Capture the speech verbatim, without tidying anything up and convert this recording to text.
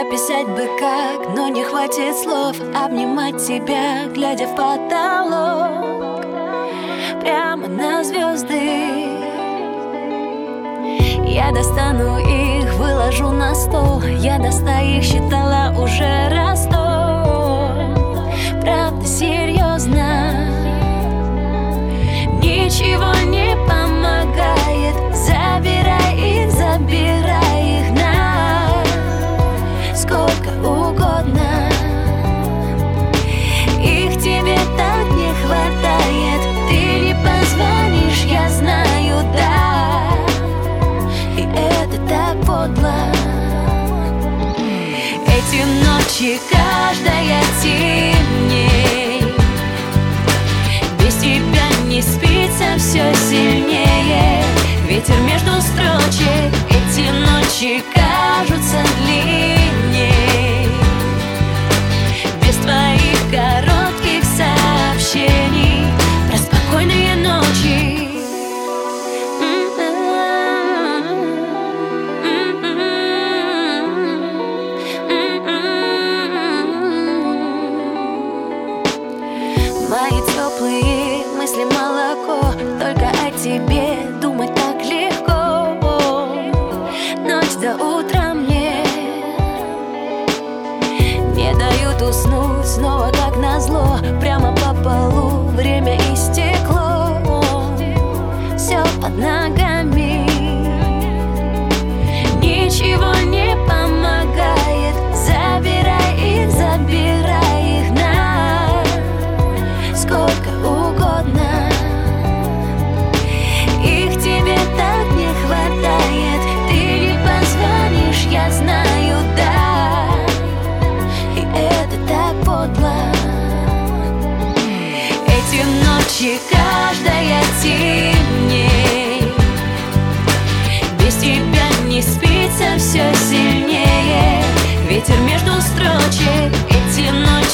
Описать бы как, но не хватит слов. Обнимать тебя, глядя в потолок, прямо на звезды. Я достану их, выложу на стол. Я до ста их считала уже раз сто. Правда, серьезно, ничего не помогает. Забирай их, забирай их на сколько угодно. Их тебе так не хватает. Ты не позвонишь, я знаю, да. И это так подло. Эти ночи, каждая темней. Без тебя не спится все сильнее. Ветер между строчек. Эти ночи кажутся длинней. Без твоих коротких сообщений про спокойные ночи. Мои теплые мысли молоко. Только о тебе думать так легко. Ночь до утра мне не дают уснуть. Снова как назло, прямо по полу время истекло. Все под ногами, ничего не помогает. Забирай их, забирай их на сколько угодно. Их тебе так не хватает. Ты не позвонишь, я знаю, да. И это так подло. Эти ночи, каждая темней. Без тебя не спится все сильнее. Ветер между строчек. Эти ночи